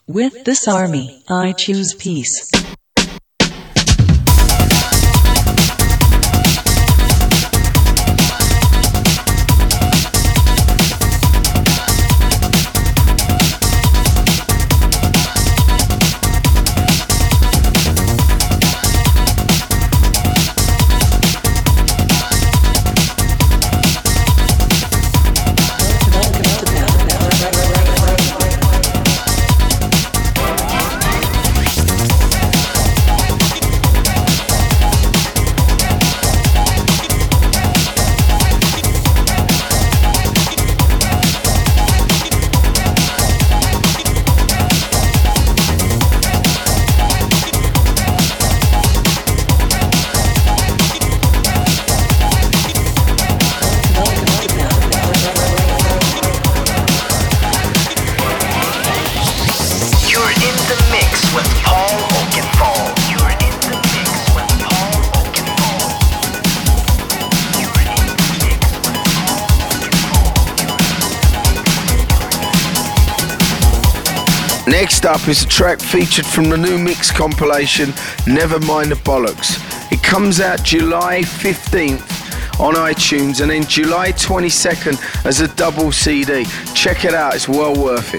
With this army, I choose peace. Next up is a track featured from the new mix compilation, Never Mind the Bollocks. It comes out July 15th on iTunes and then July 22nd as a double CD. Check it out, it's well worth it.